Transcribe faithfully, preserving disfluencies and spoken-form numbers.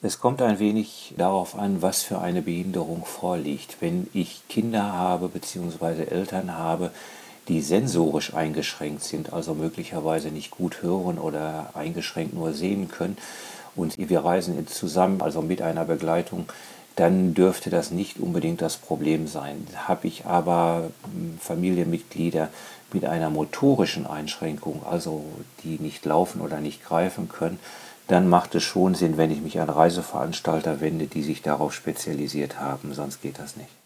Es kommt ein wenig darauf an, was für eine Behinderung vorliegt. Wenn ich Kinder habe bzw. Eltern habe, die sensorisch eingeschränkt sind, also möglicherweise nicht gut hören oder eingeschränkt nur sehen können, und wir reisen zusammen, also mit einer Begleitung, dann dürfte das nicht unbedingt das Problem sein. Habe ich aber hm, Familienmitglieder mit einer motorischen Einschränkung, also die nicht laufen oder nicht greifen können, dann macht es schon Sinn, wenn ich mich an Reiseveranstalter wende, die sich darauf spezialisiert haben, sonst geht das nicht.